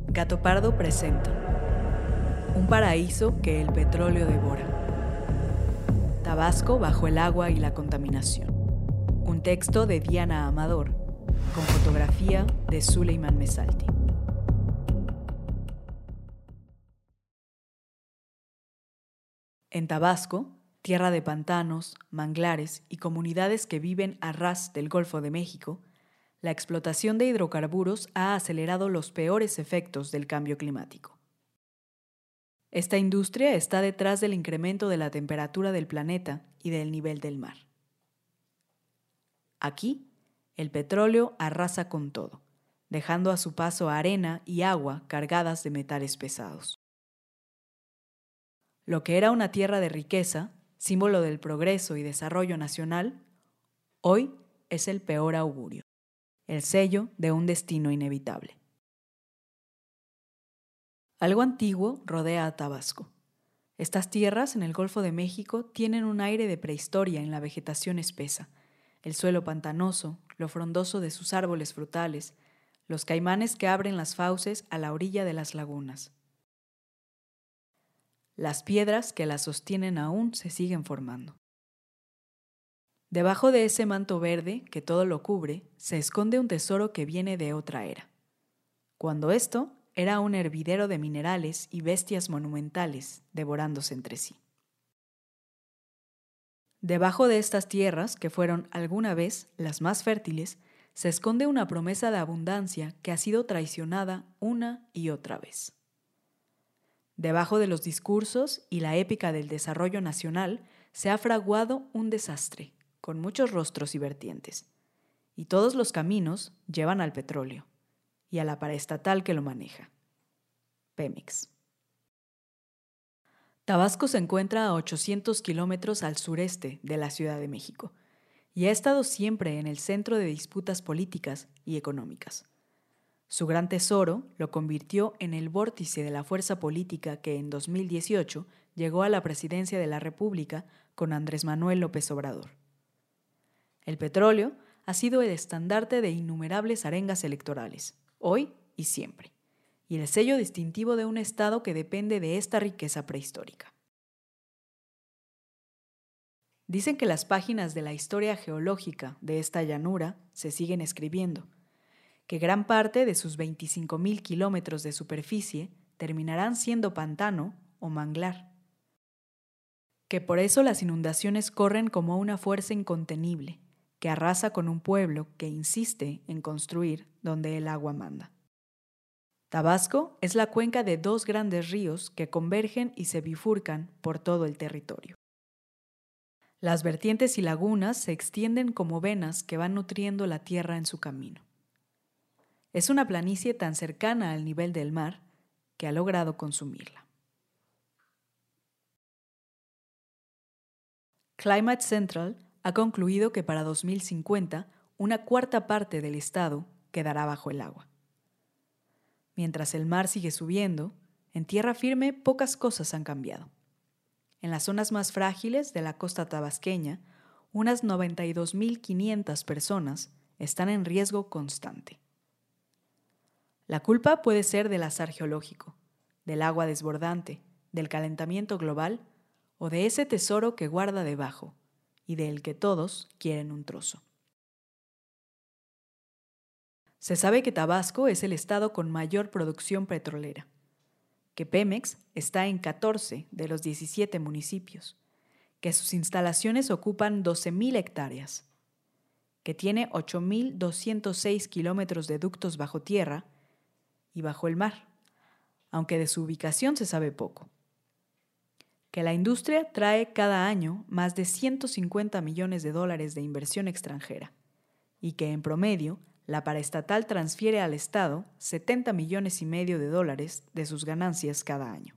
Gato Pardo presenta Un paraíso que el petróleo devora. Tabasco bajo el agua y la contaminación. Un texto de Diana Amador, con fotografía de Suleiman Mesalti. En Tabasco, tierra de pantanos, manglares y comunidades que viven a ras del Golfo de México, la explotación de hidrocarburos ha acelerado los peores efectos del cambio climático. Esta industria está detrás del incremento de la temperatura del planeta y del nivel del mar. Aquí, el petróleo arrasa con todo, dejando a su paso arena y agua cargadas de metales pesados. Lo que era una tierra de riqueza, símbolo del progreso y desarrollo nacional, hoy es el peor augurio, el sello de un destino inevitable. Algo antiguo rodea a Tabasco. Estas tierras en el Golfo de México tienen un aire de prehistoria en la vegetación espesa, el suelo pantanoso, lo frondoso de sus árboles frutales, los caimanes que abren las fauces a la orilla de las lagunas. Las piedras que las sostienen aún se siguen formando. Debajo de ese manto verde que todo lo cubre, se esconde un tesoro que viene de otra era. Cuando esto era un hervidero de minerales y bestias monumentales devorándose entre sí. Debajo de estas tierras, que fueron alguna vez las más fértiles, se esconde una promesa de abundancia que ha sido traicionada una y otra vez. Debajo de los discursos y la épica del desarrollo nacional se ha fraguado un desastre, con muchos rostros y vertientes, y todos los caminos llevan al petróleo y a la paraestatal que lo maneja, Pemex. Tabasco se encuentra a 800 kilómetros al sureste de la Ciudad de México y ha estado siempre en el centro de disputas políticas y económicas. Su gran tesoro lo convirtió en el vórtice de la fuerza política que en 2018 llegó a la presidencia de la República con Andrés Manuel López Obrador. El petróleo ha sido el estandarte de innumerables arengas electorales, hoy y siempre, y el sello distintivo de un estado que depende de esta riqueza prehistórica. Dicen que las páginas de la historia geológica de esta llanura se siguen escribiendo, que gran parte de sus 25,000 kilómetros de superficie terminarán siendo pantano o manglar, que por eso las inundaciones corren como una fuerza incontenible, que arrasa con un pueblo que insiste en construir donde el agua manda. Tabasco es la cuenca de dos grandes ríos que convergen y se bifurcan por todo el territorio. Las vertientes y lagunas se extienden como venas que van nutriendo la tierra en su camino. Es una planicie tan cercana al nivel del mar que ha logrado consumirla. Climate Central ha concluido que para 2050 una cuarta parte del estado quedará bajo el agua. Mientras el mar sigue subiendo, en tierra firme pocas cosas han cambiado. En las zonas más frágiles de la costa tabasqueña, unas 92,500 personas están en riesgo constante. La culpa puede ser del azar geológico, del agua desbordante, del calentamiento global o de ese tesoro que guarda debajo y del que todos quieren un trozo. Se sabe que Tabasco es el estado con mayor producción petrolera, que Pemex está en 14 de los 17 municipios, que sus instalaciones ocupan 12,000 hectáreas, que tiene 8,206 kilómetros de ductos bajo tierra y bajo el mar, aunque de su ubicación se sabe poco, que la industria trae cada año más de $150 millones de inversión extranjera y que en promedio la paraestatal transfiere al Estado $70,5 millones de sus ganancias cada año.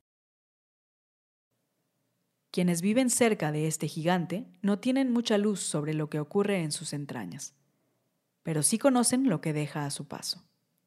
Quienes viven cerca de este gigante no tienen mucha luz sobre lo que ocurre en sus entrañas, pero sí conocen lo que deja a su paso.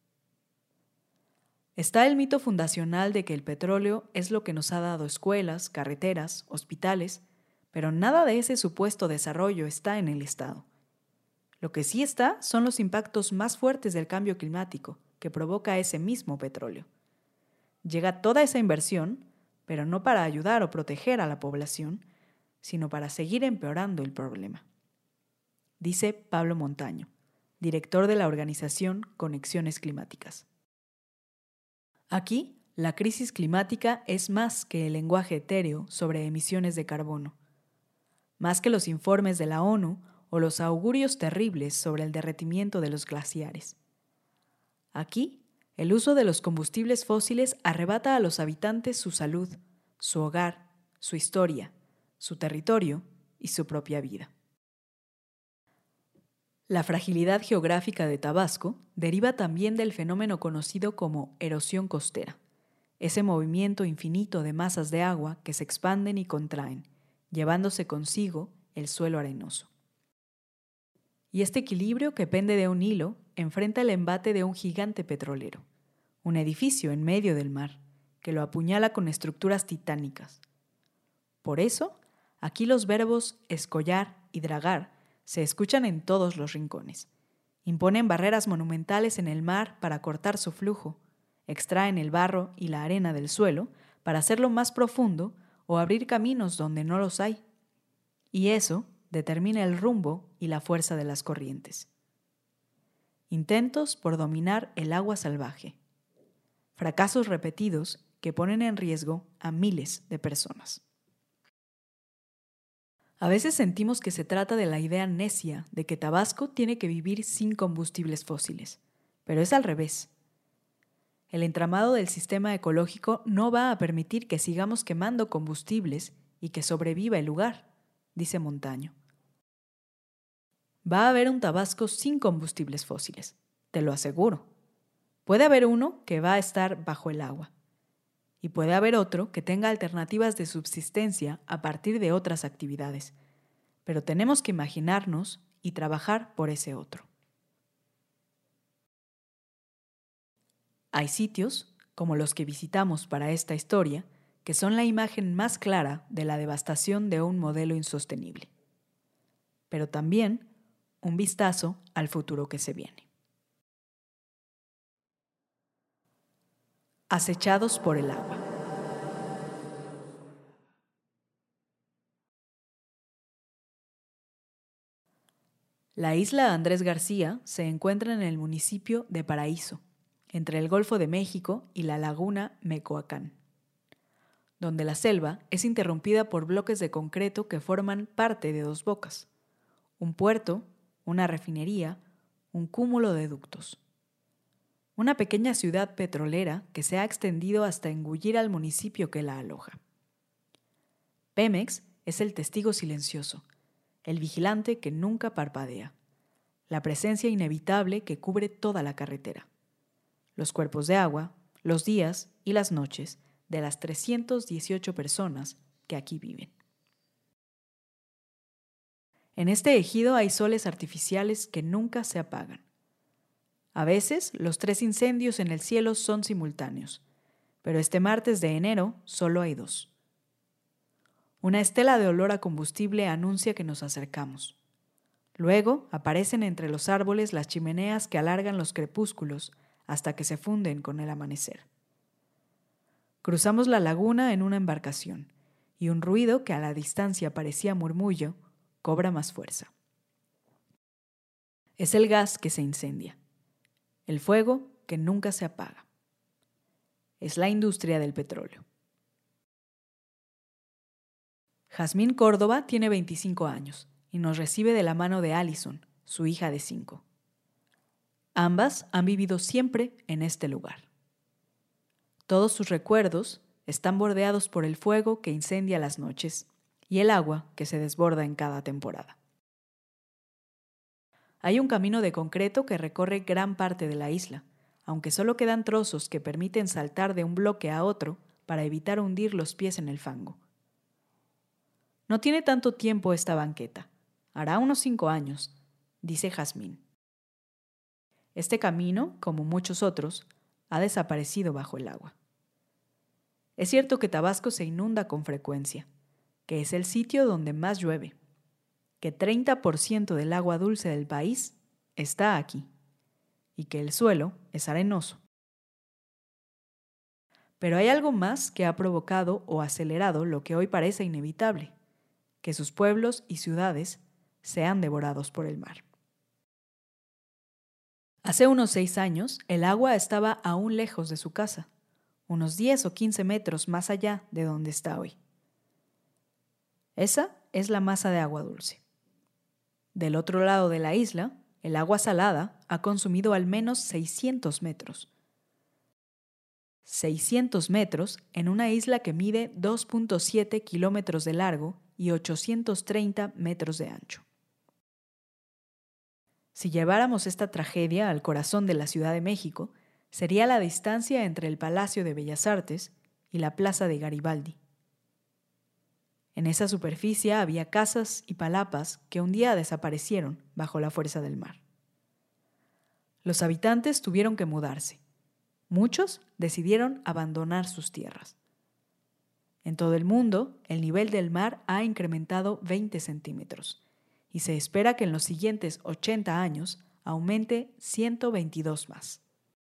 Está el mito fundacional de que el petróleo es lo que nos ha dado escuelas, carreteras, hospitales, pero nada de ese supuesto desarrollo está en el Estado. Lo que sí está son los impactos más fuertes del cambio climático, que provoca ese mismo petróleo. Llega toda esa inversión, pero no para ayudar o proteger a la población, sino para seguir empeorando el problema. Dice Pablo Montaño, director de la organización Conexiones Climáticas. Aquí, la crisis climática es más que el lenguaje etéreo sobre emisiones de carbono, más que los informes de la ONU o los augurios terribles sobre el derretimiento de los glaciares. Aquí, el uso de los combustibles fósiles arrebata a los habitantes su salud, su hogar, su historia, su territorio y su propia vida. La fragilidad geográfica de Tabasco deriva también del fenómeno conocido como erosión costera, ese movimiento infinito de masas de agua que se expanden y contraen, llevándose consigo el suelo arenoso. Y este equilibrio que pende de un hilo enfrenta el embate de un gigante petrolero, un edificio en medio del mar, que lo apuñala con estructuras titánicas. Por eso, aquí los verbos escollar y dragar se escuchan en todos los rincones. Imponen barreras monumentales en el mar para cortar su flujo, extraen el barro y la arena del suelo para hacerlo más profundo o abrir caminos donde no los hay. Y eso determina el rumbo y la fuerza de las corrientes. Intentos por dominar el agua salvaje. Fracasos repetidos que ponen en riesgo a miles de personas. A veces sentimos que se trata de la idea necia de que Tabasco tiene que vivir sin combustibles fósiles, pero es al revés. El entramado del sistema ecológico no va a permitir que sigamos quemando combustibles y que sobreviva el lugar, dice Montaño. Va a haber un Tabasco sin combustibles fósiles, te lo aseguro. Puede haber uno que va a estar bajo el agua, y puede haber otro que tenga alternativas de subsistencia a partir de otras actividades, pero tenemos que imaginarnos y trabajar por ese otro. Hay sitios, como los que visitamos para esta historia, que son la imagen más clara de la devastación de un modelo insostenible, pero también un vistazo al futuro que se viene. Acechados por el agua. La isla Andrés García se encuentra en el municipio de Paraíso, entre el Golfo de México y la laguna Mecoacán, donde la selva es interrumpida por bloques de concreto que forman parte de dos bocas, un puerto, una refinería, un cúmulo de ductos. Una pequeña ciudad petrolera que se ha extendido hasta engullir al municipio que la aloja. Pemex es el testigo silencioso, el vigilante que nunca parpadea, la presencia inevitable que cubre toda la carretera, los cuerpos de agua, los días y las noches de las 318 personas que aquí viven. En este ejido hay soles artificiales que nunca se apagan. A veces, los 3 incendios en el cielo son simultáneos, pero este martes de enero solo hay 2. Una estela de olor a combustible anuncia que nos acercamos. Luego aparecen entre los árboles las chimeneas que alargan los crepúsculos hasta que se funden con el amanecer. Cruzamos la laguna en una embarcación, y un ruido que a la distancia parecía murmullo cobra más fuerza. Es el gas que se incendia, el fuego que nunca se apaga. Es la industria del petróleo. Jazmín Córdoba tiene 25 años y nos recibe de la mano de Allison, su hija de 5. Ambas han vivido siempre en este lugar. Todos sus recuerdos están bordeados por el fuego que incendia las noches y el agua que se desborda en cada temporada. Hay un camino de concreto que recorre gran parte de la isla, aunque solo quedan trozos que permiten saltar de un bloque a otro para evitar hundir los pies en el fango. No tiene tanto tiempo esta banqueta, hará unos 5 años, dice Jazmín. Este camino, como muchos otros, ha desaparecido bajo el agua. Es cierto que Tabasco se inunda con frecuencia, que es el sitio donde más llueve, que 30% del agua dulce del país está aquí, y que el suelo es arenoso. Pero hay algo más que ha provocado o acelerado lo que hoy parece inevitable, que sus pueblos y ciudades sean devorados por el mar. Hace unos 6 años, el agua estaba aún lejos de su casa, unos 10 o 15 metros más allá de donde está hoy. Esa es la masa de agua dulce. Del otro lado de la isla, el agua salada ha consumido al menos 600 metros. 600 metros en una isla que mide 2.7 kilómetros de largo y 830 metros de ancho. Si lleváramos esta tragedia al corazón de la Ciudad de México, sería la distancia entre el Palacio de Bellas Artes y la Plaza de Garibaldi. En esa superficie había casas y palapas que un día desaparecieron bajo la fuerza del mar. Los habitantes tuvieron que mudarse. Muchos decidieron abandonar sus tierras. En todo el mundo, el nivel del mar ha incrementado 20 centímetros y se espera que en los siguientes 80 años aumente 122 más.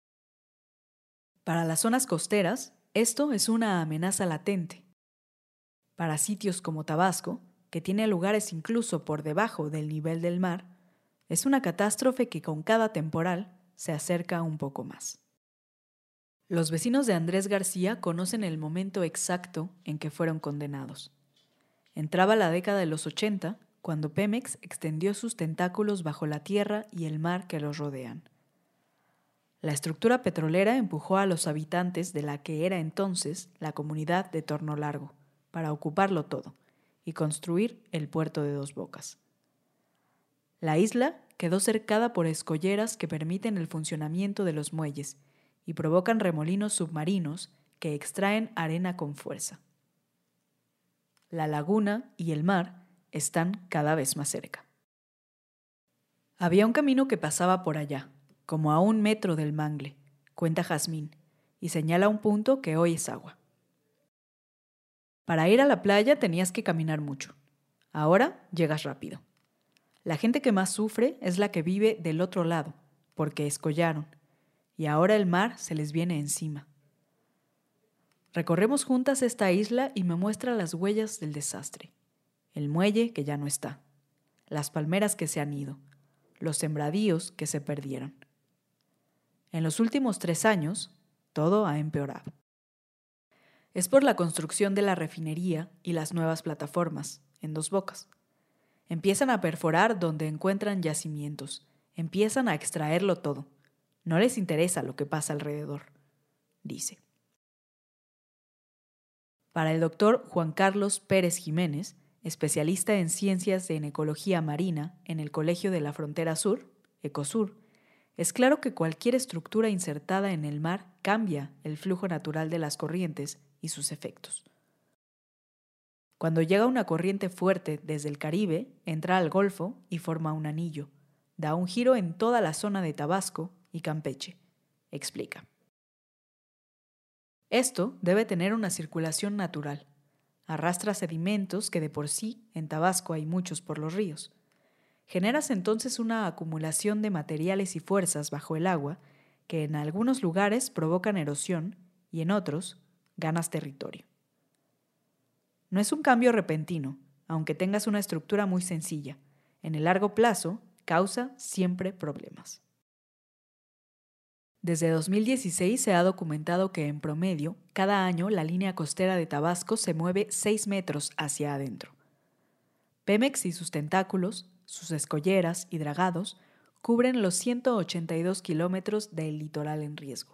Para las zonas costeras, esto es una amenaza latente. Para sitios como Tabasco, que tiene lugares incluso por debajo del nivel del mar, es una catástrofe que con cada temporal se acerca un poco más. Los vecinos de Andrés García conocen el momento exacto en que fueron condenados. Entraba la década de los 80 cuando Pemex extendió sus tentáculos bajo la tierra y el mar que los rodean. La estructura petrolera empujó a los habitantes de la que era entonces la comunidad de Torno Largo para ocuparlo todo y construir el puerto de Dos Bocas. La isla quedó cercada por escolleras que permiten el funcionamiento de los muelles y provocan remolinos submarinos que extraen arena con fuerza. La laguna y el mar están cada vez más cerca. Había un camino que pasaba por allá, como a 1 metro del mangle, cuenta Jazmín, y señala un punto que hoy es agua. Para ir a la playa tenías que caminar mucho. Ahora llegas rápido. La gente que más sufre es la que vive del otro lado, porque escollaron, y ahora el mar se les viene encima. Recorremos juntas esta isla y me muestra las huellas del desastre. El muelle que ya no está, las palmeras que se han ido, los sembradíos que se perdieron. En los últimos 3 años, todo ha empeorado. Es por la construcción de la refinería y las nuevas plataformas, en Dos Bocas. Empiezan a perforar donde encuentran yacimientos, empiezan a extraerlo todo. No les interesa lo que pasa alrededor, dice. Para el doctor Juan Carlos Pérez Jiménez, especialista en ciencias en ecología marina en el Colegio de la Frontera Sur, Ecosur, es claro que cualquier estructura insertada en el mar cambia el flujo natural de las corrientes y sus efectos. Cuando llega una corriente fuerte desde el Caribe, entra al Golfo y forma un anillo. Da un giro en toda la zona de Tabasco y Campeche, explica. Esto debe tener una circulación natural. Arrastra sedimentos que de por sí en Tabasco hay muchos por los ríos. Generas entonces una acumulación de materiales y fuerzas bajo el agua que en algunos lugares provocan erosión y en otros ganas territorio. No es un cambio repentino, aunque tengas una estructura muy sencilla. En el largo plazo, causa siempre problemas. Desde 2016 se ha documentado que en promedio, cada año la línea costera de Tabasco se mueve 6 metros hacia adentro. Pemex y sus tentáculos, sus escolleras y dragados, cubren los 182 kilómetros del litoral en riesgo.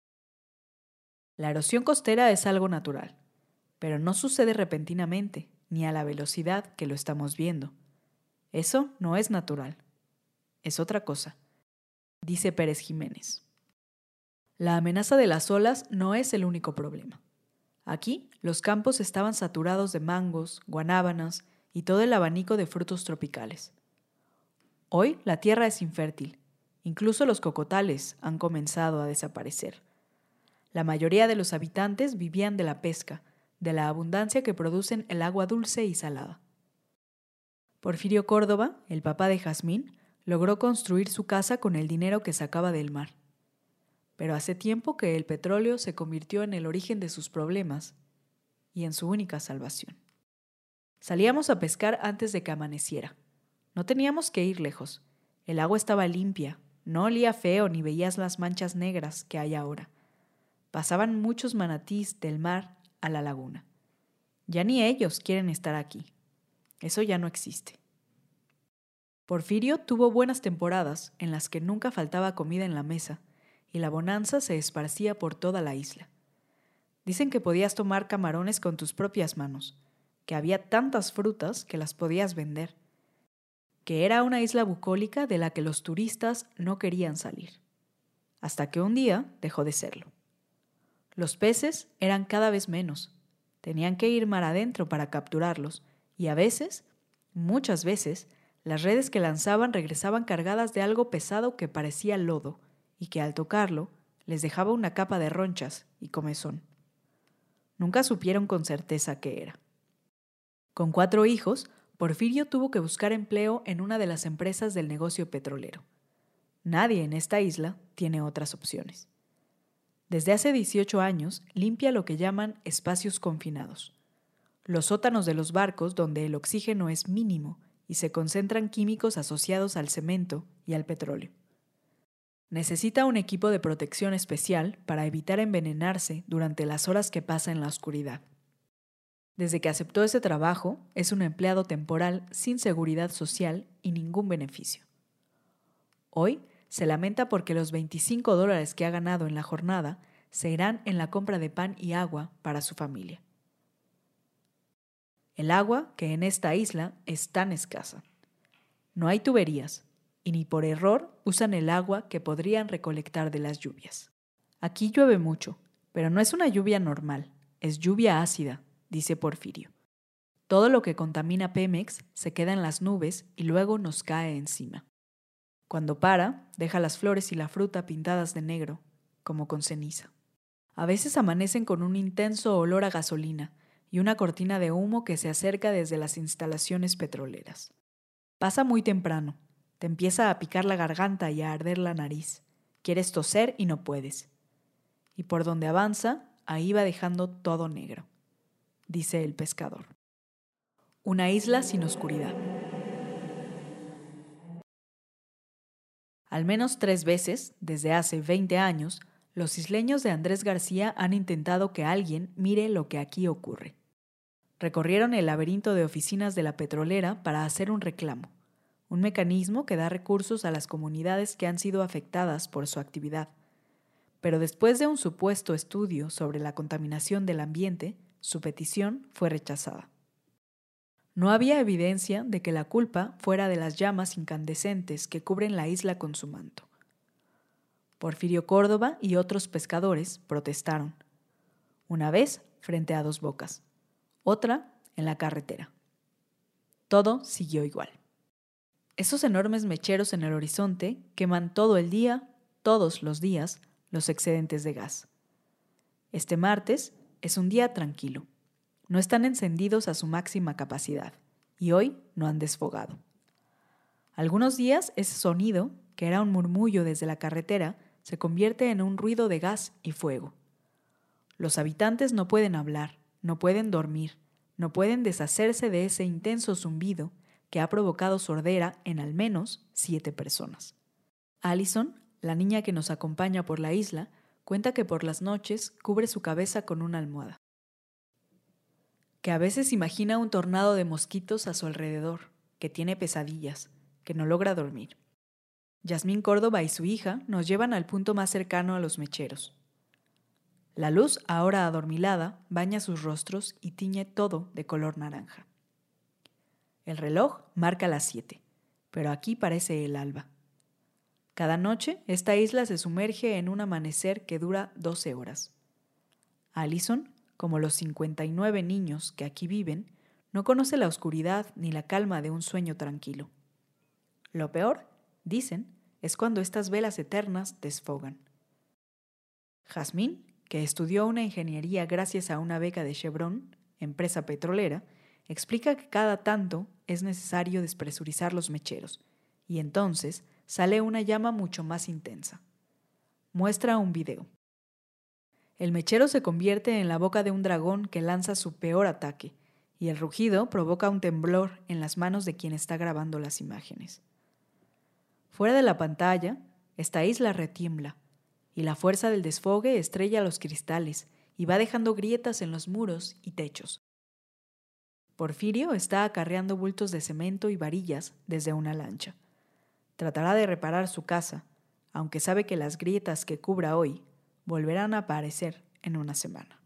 La erosión costera es algo natural, pero no sucede repentinamente ni a la velocidad que lo estamos viendo. Eso no es natural, es otra cosa, dice Pérez Jiménez. La amenaza de las olas no es el único problema. Aquí, los campos estaban saturados de mangos, guanábanas y todo el abanico de frutos tropicales. Hoy la tierra es infértil, incluso los cocotales han comenzado a desaparecer. La mayoría de los habitantes vivían de la pesca, de la abundancia que producen el agua dulce y salada. Porfirio Córdoba, el papá de Jazmín, logró construir su casa con el dinero que sacaba del mar. Pero hace tiempo que el petróleo se convirtió en el origen de sus problemas y en su única salvación. Salíamos a pescar antes de que amaneciera. No teníamos que ir lejos. El agua estaba limpia, no olía feo ni veías las manchas negras que hay ahora. Pasaban muchos manatís del mar a la laguna. Ya ni ellos quieren estar aquí. Eso ya no existe. Porfirio tuvo buenas temporadas en las que nunca faltaba comida en la mesa y la bonanza se esparcía por toda la isla. Dicen que podías tomar camarones con tus propias manos, que había tantas frutas que las podías vender, que era una isla bucólica de la que los turistas no querían salir, hasta que un día dejó de serlo. Los peces eran cada vez menos, tenían que ir mar adentro para capturarlos, y a veces, muchas veces, las redes que lanzaban regresaban cargadas de algo pesado que parecía lodo, y que al tocarlo les dejaba una capa de ronchas y comezón. Nunca supieron con certeza qué era. Con 4 hijos, Porfirio tuvo que buscar empleo en una de las empresas del negocio petrolero. Nadie en esta isla tiene otras opciones. Desde hace 18 años limpia lo que llaman espacios confinados, los sótanos de los barcos donde el oxígeno es mínimo y se concentran químicos asociados al cemento y al petróleo. Necesita un equipo de protección especial para evitar envenenarse durante las horas que pasa en la oscuridad. Desde que aceptó ese trabajo, es un empleado temporal sin seguridad social y ningún beneficio. Hoy se lamenta porque los $25 que ha ganado en la jornada se irán en la compra de pan y agua para su familia. El agua, que en esta isla es tan escasa. No hay tuberías, y ni por error usan el agua que podrían recolectar de las lluvias. Aquí llueve mucho, pero no es una lluvia normal, es lluvia ácida, dice Porfirio. Todo lo que contamina Pemex se queda en las nubes y luego nos cae encima. Cuando para, deja las flores y la fruta pintadas de negro, como con ceniza. A veces amanecen con un intenso olor a gasolina y una cortina de humo que se acerca desde las instalaciones petroleras. Pasa muy temprano, te empieza a picar la garganta y a arder la nariz. Quieres toser y no puedes. Y por donde avanza, ahí va dejando todo negro, dice el pescador. Una isla sin oscuridad. Al menos 3 veces, desde hace 20 años, los isleños de Andrés García han intentado que alguien mire lo que aquí ocurre. Recorrieron el laberinto de oficinas de la petrolera para hacer un reclamo, un mecanismo que da recursos a las comunidades que han sido afectadas por su actividad. Pero después de un supuesto estudio sobre la contaminación del ambiente, su petición fue rechazada. No había evidencia de que la culpa fuera de las llamas incandescentes que cubren la isla con su manto. Porfirio Córdoba y otros pescadores protestaron. Una vez frente a Dos Bocas, otra en la carretera. Todo siguió igual. Esos enormes mecheros en el horizonte queman todo el día, todos los días, los excedentes de gas. Este martes es un día tranquilo. No están encendidos a su máxima capacidad y hoy no han desfogado. Algunos días ese sonido, que era un murmullo desde la carretera, se convierte en un ruido de gas y fuego. Los habitantes no pueden hablar, no pueden dormir, no pueden deshacerse de ese intenso zumbido que ha provocado sordera en al menos 7 personas. Allison, la niña que nos acompaña por la isla, cuenta que por las noches cubre su cabeza con una almohada. Que a veces imagina un tornado de mosquitos a su alrededor, que tiene pesadillas, que no logra dormir. Yasmín Córdoba y su hija nos llevan al punto más cercano a los mecheros. La luz, ahora adormilada, baña sus rostros y tiñe todo de color naranja. El reloj marca las 7, pero aquí parece el alba. Cada noche, esta isla se sumerge en un amanecer que dura 12 horas. Allison, como los 59 niños que aquí viven, no conoce la oscuridad ni la calma de un sueño tranquilo. Lo peor, dicen, es cuando estas velas eternas desfogan. Jazmín, que estudió una ingeniería gracias a una beca de Chevron, empresa petrolera, explica que cada tanto es necesario despresurizar los mecheros y entonces sale una llama mucho más intensa. Muestra un video. El mechero se convierte en la boca de un dragón que lanza su peor ataque, y el rugido provoca un temblor en las manos de quien está grabando las imágenes. Fuera de la pantalla, esta isla retiembla, y la fuerza del desfogue estrella los cristales y va dejando grietas en los muros y techos. Porfirio está acarreando bultos de cemento y varillas desde una lancha. Tratará de reparar su casa, aunque sabe que las grietas que cubra hoy volverán a aparecer en una semana.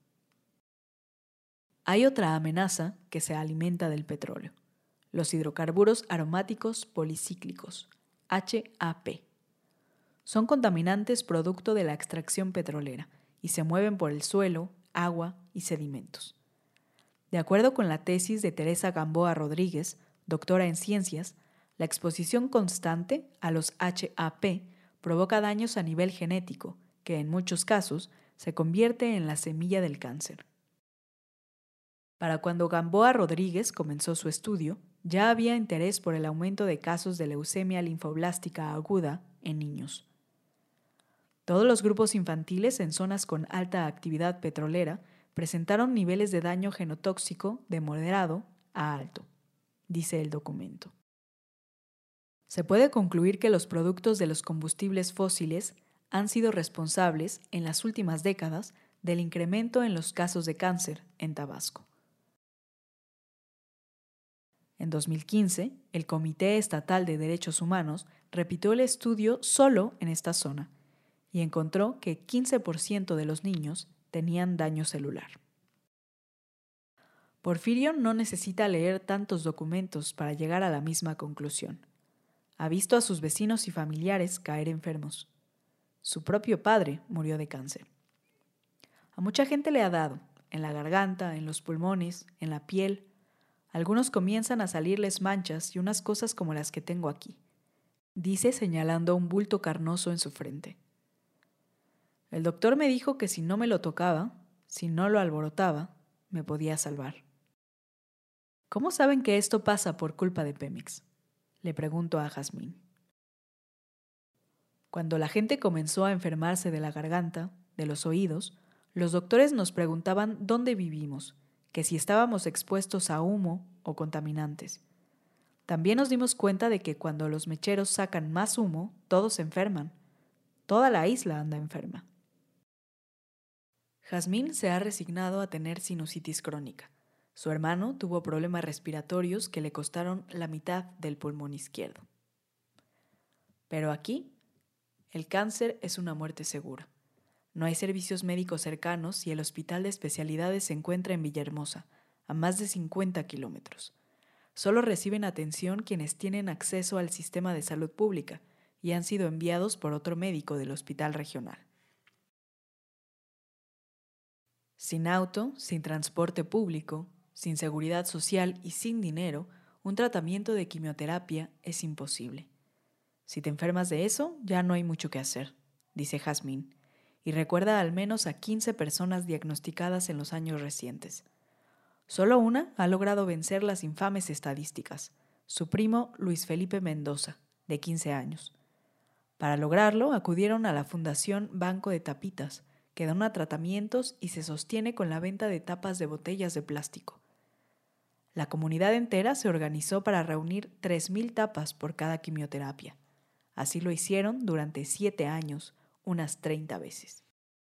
Hay otra amenaza que se alimenta del petróleo: los hidrocarburos aromáticos policíclicos, HAP. Son contaminantes producto de la extracción petrolera y se mueven por el suelo, agua y sedimentos. De acuerdo con la tesis de Teresa Gamboa Rodríguez, doctora en ciencias, la exposición constante a los HAP provoca daños a nivel genético, que en muchos casos se convierte en la semilla del cáncer. Para cuando Gamboa Rodríguez comenzó su estudio, ya había interés por el aumento de casos de leucemia linfoblástica aguda en niños. Todos los grupos infantiles en zonas con alta actividad petrolera presentaron niveles de daño genotóxico de moderado a alto, dice el documento. Se puede concluir que los productos de los combustibles fósiles han sido responsables, en las últimas décadas, del incremento en los casos de cáncer en Tabasco. En 2015, el Comité Estatal de Derechos Humanos repitió el estudio solo en esta zona y encontró que 15% de los niños tenían daño celular. Porfirio no necesita leer tantos documentos para llegar a la misma conclusión. Ha visto a sus vecinos y familiares caer enfermos. Su propio padre murió de cáncer. A mucha gente le ha dado, en la garganta, en los pulmones, en la piel. Algunos comienzan a salirles manchas y unas cosas como las que tengo aquí, dice señalando un bulto carnoso en su frente. El doctor me dijo que si no me lo tocaba, si no lo alborotaba, me podía salvar. ¿Cómo saben que esto pasa por culpa de Pemex?, le pregunto a Jazmín. Cuando la gente comenzó a enfermarse de la garganta, de los oídos, los doctores nos preguntaban dónde vivimos, que si estábamos expuestos a humo o contaminantes. También nos dimos cuenta de que cuando los mecheros sacan más humo, todos se enferman. Toda la isla anda enferma. Jazmín se ha resignado a tener sinusitis crónica. Su hermano tuvo problemas respiratorios que le costaron la mitad del pulmón izquierdo. Pero aquí, el cáncer es una muerte segura. No hay servicios médicos cercanos y el hospital de especialidades se encuentra en Villahermosa, a más de 50 kilómetros. Solo reciben atención quienes tienen acceso al sistema de salud pública y han sido enviados por otro médico del hospital regional. Sin auto, sin transporte público, sin seguridad social y sin dinero, un tratamiento de quimioterapia es imposible. Si te enfermas de eso, ya no hay mucho que hacer, dice Jazmín, y recuerda al menos a 15 personas diagnosticadas en los años recientes. Solo una ha logrado vencer las infames estadísticas, su primo Luis Felipe Mendoza, de 15 años. Para lograrlo, acudieron a la Fundación Banco de Tapitas, que dona tratamientos y se sostiene con la venta de tapas de botellas de plástico. La comunidad entera se organizó para reunir 3,000 tapas por cada quimioterapia. Así lo hicieron durante 7 años, unas 30 veces.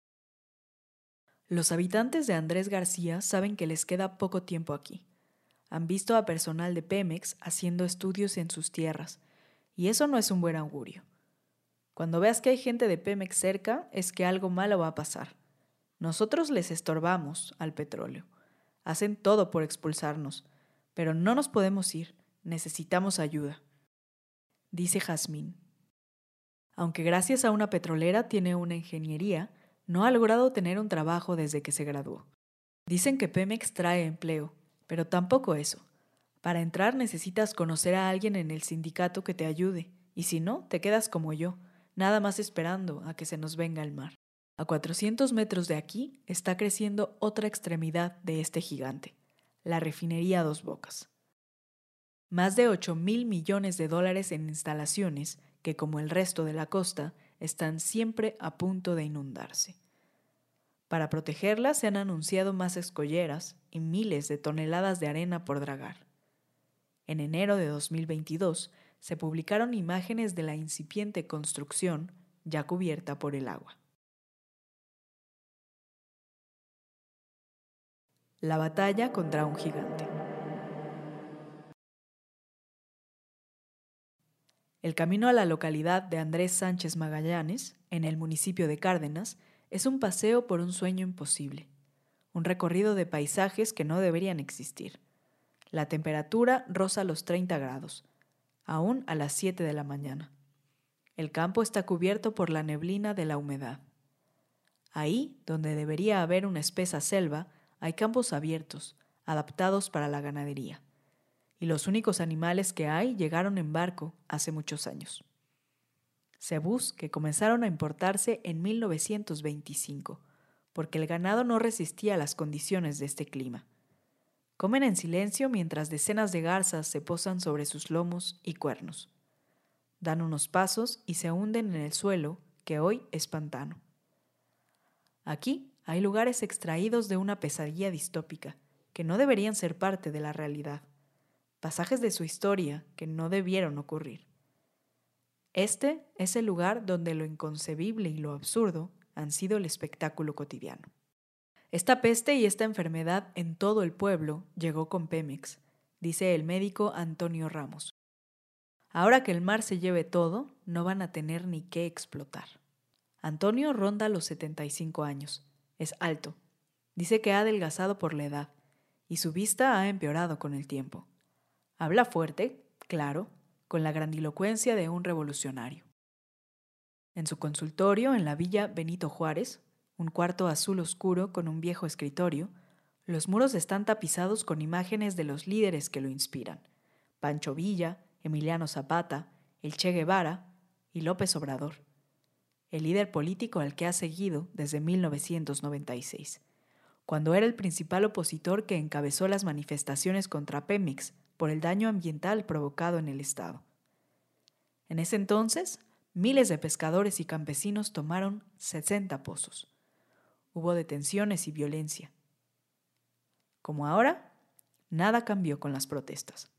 Los habitantes de Andrés García saben que les queda poco tiempo aquí. Han visto a personal de Pemex haciendo estudios en sus tierras, y eso no es un buen augurio. Cuando veas que hay gente de Pemex cerca, es que algo malo va a pasar. Nosotros les estorbamos al petróleo. Hacen todo por expulsarnos, pero no nos podemos ir. Necesitamos ayuda, dice Jazmín. Aunque gracias a una petrolera tiene una ingeniería, no ha logrado tener un trabajo desde que se graduó. Dicen que Pemex trae empleo, pero tampoco eso. Para entrar necesitas conocer a alguien en el sindicato que te ayude, y si no, te quedas como yo, nada más esperando a que se nos venga el mar. A 400 metros de aquí está creciendo otra extremidad de este gigante, la refinería Dos Bocas. Más de 8.000 millones de dólares en instalaciones que, como el resto de la costa, están siempre a punto de inundarse. Para protegerlas se han anunciado más escolleras y miles de toneladas de arena por dragar. En enero de 2022 se publicaron imágenes de la incipiente construcción ya cubierta por el agua. La batalla contra un gigante. El camino a la localidad de Andrés Sánchez Magallanes, en el municipio de Cárdenas, es un paseo por un sueño imposible, un recorrido de paisajes que no deberían existir. La temperatura roza los 30 grados, aún a las 7 de la mañana. El campo está cubierto por la neblina de la humedad. Ahí, donde debería haber una espesa selva, hay campos abiertos, adaptados para la ganadería. Y los únicos animales que hay llegaron en barco hace muchos años. Cebús que comenzaron a importarse en 1925, porque el ganado no resistía las condiciones de este clima. Comen en silencio mientras decenas de garzas se posan sobre sus lomos y cuernos. Dan unos pasos y se hunden en el suelo, que hoy es pantano. Aquí hay lugares extraídos de una pesadilla distópica, que no deberían ser parte de la realidad. Pasajes de su historia que no debieron ocurrir. Este es el lugar donde lo inconcebible y lo absurdo han sido el espectáculo cotidiano. Esta peste y esta enfermedad en todo el pueblo llegó con Pemex, dice el médico Antonio Ramos. Ahora que el mar se lleve todo, no van a tener ni qué explotar. Antonio ronda los 75 años. Es alto. Dice que ha adelgazado por la edad y su vista ha empeorado con el tiempo. Habla fuerte, claro, con la grandilocuencia de un revolucionario. En su consultorio en la Villa Benito Juárez, un cuarto azul oscuro con un viejo escritorio, los muros están tapizados con imágenes de los líderes que lo inspiran: Pancho Villa, Emiliano Zapata, el Che Guevara y López Obrador, el líder político al que ha seguido desde 1996, cuando era el principal opositor que encabezó las manifestaciones contra Pemex por el daño ambiental provocado en el estado. En ese entonces, miles de pescadores y campesinos tomaron 60 pozos. Hubo detenciones y violencia. Como ahora, nada cambió con las protestas.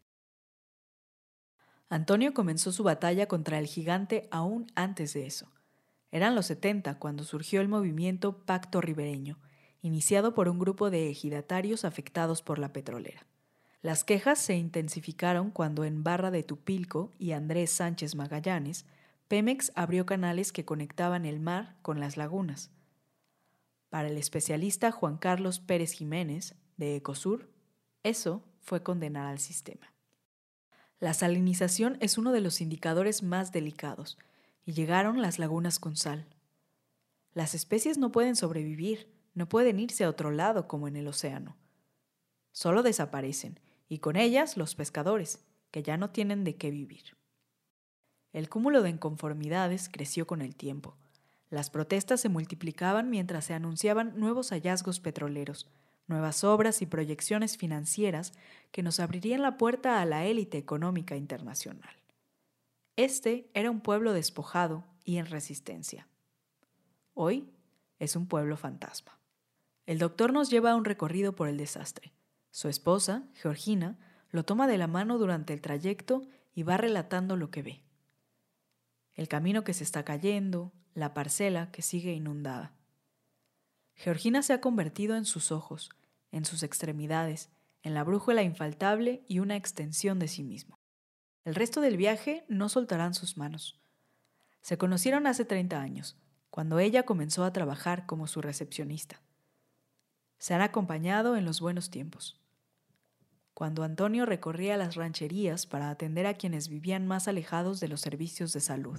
Antonio comenzó su batalla contra el gigante aún antes de eso. Eran los 70 cuando surgió el movimiento Pacto Ribereño, iniciado por un grupo de ejidatarios afectados por la petrolera. Las quejas se intensificaron cuando en Barra de Tupilco y Andrés Sánchez Magallanes, Pemex abrió canales que conectaban el mar con las lagunas. Para el especialista Juan Carlos Pérez Jiménez, de Ecosur, eso fue condenar al sistema. La salinización es uno de los indicadores más delicados, y llegaron las lagunas con sal. Las especies no pueden sobrevivir, no pueden irse a otro lado como en el océano. Solo desaparecen, y con ellas los pescadores, que ya no tienen de qué vivir. El cúmulo de inconformidades creció con el tiempo. Las protestas se multiplicaban mientras se anunciaban nuevos hallazgos petroleros, nuevas obras y proyecciones financieras que nos abrirían la puerta a la élite económica internacional. Este era un pueblo despojado y en resistencia. Hoy es un pueblo fantasma. El doctor nos lleva a un recorrido por el desastre. Su esposa, Georgina, lo toma de la mano durante el trayecto y va relatando lo que ve. El camino que se está cayendo, la parcela que sigue inundada. Georgina se ha convertido en sus ojos, en sus extremidades, en la brújula infaltable y una extensión de sí mismo. El resto del viaje no soltarán sus manos. Se conocieron hace 30 años, cuando ella comenzó a trabajar como su recepcionista. Se han acompañado en los buenos tiempos. Cuando Antonio recorría las rancherías para atender a quienes vivían más alejados de los servicios de salud.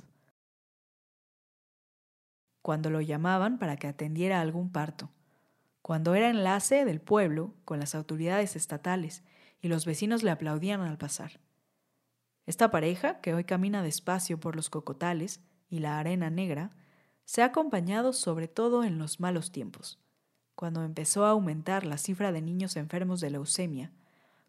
Cuando lo llamaban para que atendiera algún parto. Cuando era enlace del pueblo con las autoridades estatales y los vecinos le aplaudían al pasar. Esta pareja, que hoy camina despacio por los cocotales y la arena negra, se ha acompañado sobre todo en los malos tiempos, cuando empezó a aumentar la cifra de niños enfermos de leucemia,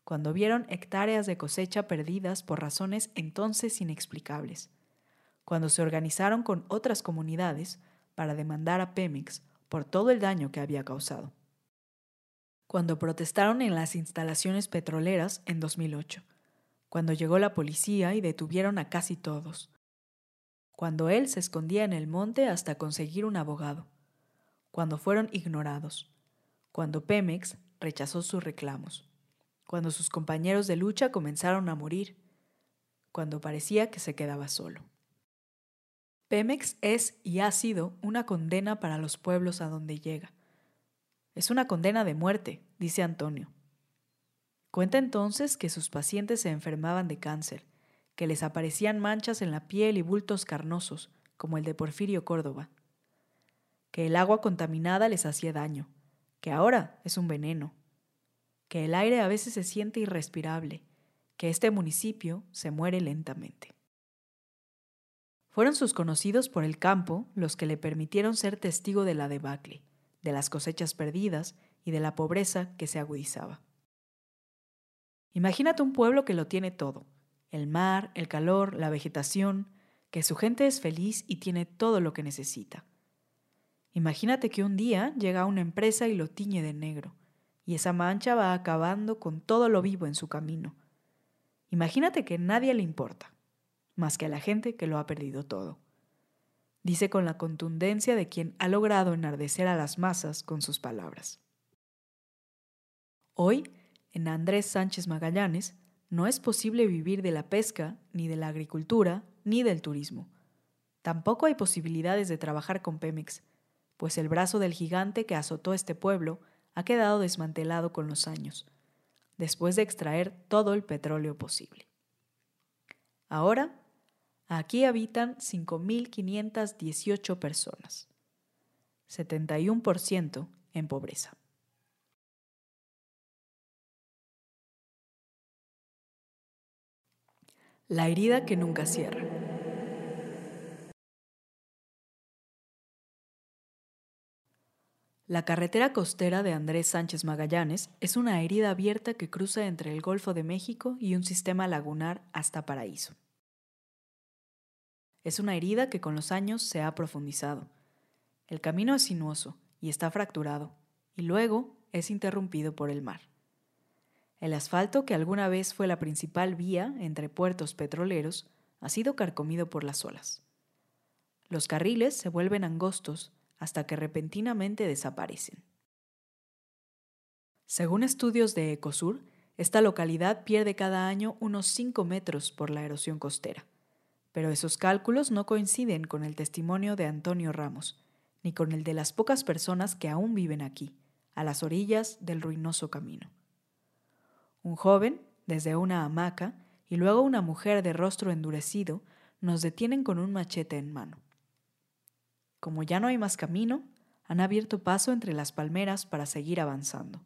cuando vieron hectáreas de cosecha perdidas por razones entonces inexplicables, cuando se organizaron con otras comunidades para demandar a Pemex por todo el daño que había causado, cuando protestaron en las instalaciones petroleras en 2008, cuando llegó la policía y detuvieron a casi todos, cuando él se escondía en el monte hasta conseguir un abogado, cuando fueron ignorados, cuando Pemex rechazó sus reclamos, cuando sus compañeros de lucha comenzaron a morir, cuando parecía que se quedaba solo. Pemex es y ha sido una condena para los pueblos a donde llega. Es una condena de muerte, dice Antonio. Cuenta entonces que sus pacientes se enfermaban de cáncer, que les aparecían manchas en la piel y bultos carnosos, como el de Porfirio Córdoba, que el agua contaminada les hacía daño, que ahora es un veneno, que el aire a veces se siente irrespirable, que este municipio se muere lentamente. Fueron sus conocidos por el campo los que le permitieron ser testigo de la debacle, de las cosechas perdidas y de la pobreza que se agudizaba. Imagínate un pueblo que lo tiene todo, el mar, el calor, la vegetación, que su gente es feliz y tiene todo lo que necesita. Imagínate que un día llega una empresa y lo tiñe de negro, y esa mancha va acabando con todo lo vivo en su camino. Imagínate que nadie le importa, más que a la gente que lo ha perdido todo. Dice con la contundencia de quien ha logrado enardecer a las masas con sus palabras. Hoy, en Andrés Sánchez Magallanes, no es posible vivir de la pesca, ni de la agricultura, ni del turismo. Tampoco hay posibilidades de trabajar con Pemex, pues el brazo del gigante que azotó este pueblo ha quedado desmantelado con los años, después de extraer todo el petróleo posible. Ahora, aquí habitan 5.518 personas, 71% en pobreza. La herida que nunca cierra. La carretera costera de Andrés Sánchez Magallanes es una herida abierta que cruza entre el Golfo de México y un sistema lagunar hasta Paraíso. Es una herida que con los años se ha profundizado. El camino es sinuoso y está fracturado, y luego es interrumpido por el mar. El asfalto, que alguna vez fue la principal vía entre puertos petroleros, ha sido carcomido por las olas. Los carriles se vuelven angostos hasta que repentinamente desaparecen. Según estudios de Ecosur, esta localidad pierde cada año unos 5 metros por la erosión costera, pero esos cálculos no coinciden con el testimonio de Antonio Ramos, ni con el de las pocas personas que aún viven aquí, a las orillas del ruinoso camino. Un joven, desde una hamaca, y luego una mujer de rostro endurecido, nos detienen con un machete en mano. Como ya no hay más camino, han abierto paso entre las palmeras para seguir avanzando.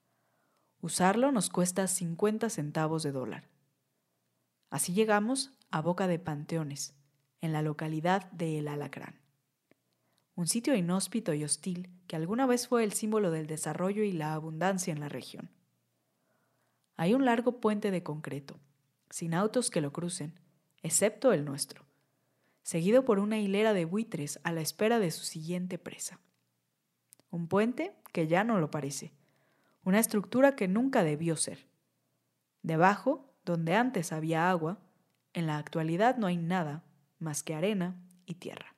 Usarlo nos cuesta 50 centavos de dólar. Así llegamos a Boca de Panteones, en la localidad de El Alacrán. Un sitio inhóspito y hostil que alguna vez fue el símbolo del desarrollo y la abundancia en la región. Hay un largo puente de concreto, sin autos que lo crucen, excepto el nuestro, seguido por una hilera de buitres a la espera de su siguiente presa. Un puente que ya no lo parece, una estructura que nunca debió ser. Debajo, donde antes había agua, en la actualidad no hay nada más que arena y tierra.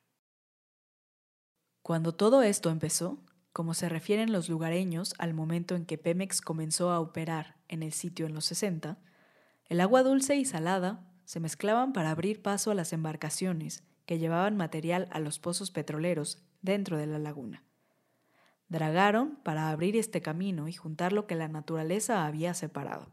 Cuando todo esto empezó, como se refieren los lugareños al momento en que Pemex comenzó a operar en el sitio en los 60, el agua dulce y salada se mezclaban para abrir paso a las embarcaciones que llevaban material a los pozos petroleros dentro de la laguna. Dragaron para abrir este camino y juntar lo que la naturaleza había separado.